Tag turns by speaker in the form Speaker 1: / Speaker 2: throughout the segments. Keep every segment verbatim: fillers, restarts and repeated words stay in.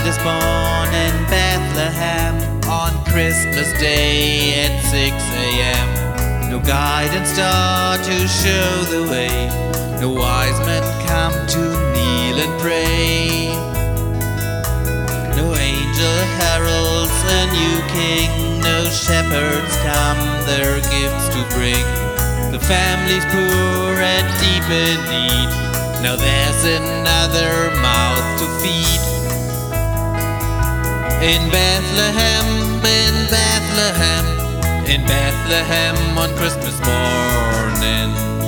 Speaker 1: child is born in Bethlehem on Christmas Day at six a.m. No guidance star to show the way, no wise men come to kneel and pray. No angel heralds a new king, no shepherds come their gifts to bring. The family's poor and deep in need, now there's another mouth to feed. In Bethlehem, in Bethlehem, in Bethlehem on Christmas morning.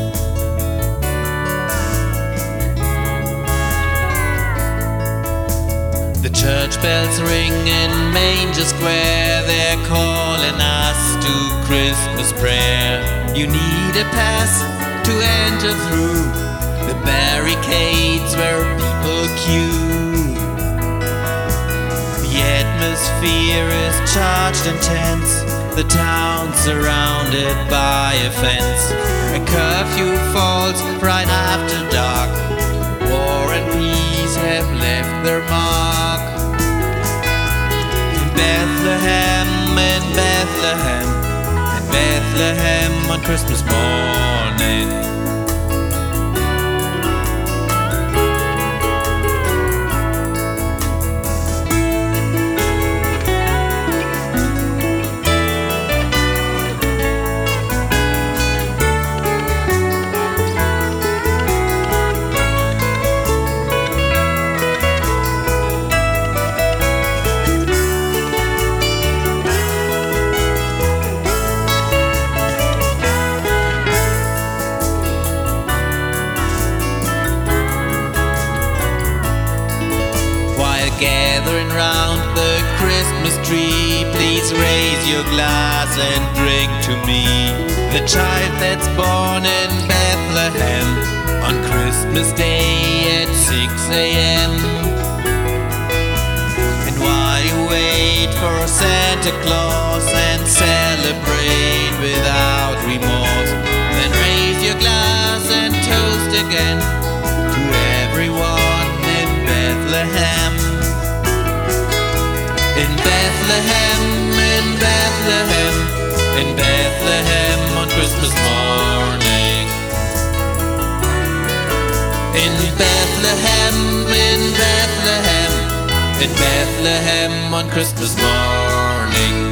Speaker 1: The church bells ring in Manger Square, they're calling us to Christmas prayer. You need a pass to enter through the barricades where people queue. The atmosphere is charged and tense, the town surrounded by a fence. A curfew falls right after dark, war and peace have left their mark. In Bethlehem, in Bethlehem, in Bethlehem on Christmas morning. Gathering round the Christmas tree, please raise your glass and drink to me, the child that's born in Bethlehem on Christmas Day at six a.m. And while you wait for Santa Claus and celebrate without remorse, then raise your glass and toast again to everyone in Bethlehem. In Bethlehem, in Bethlehem, in Bethlehem on Christmas morning. In Bethlehem, in Bethlehem, in Bethlehem on Christmas morning.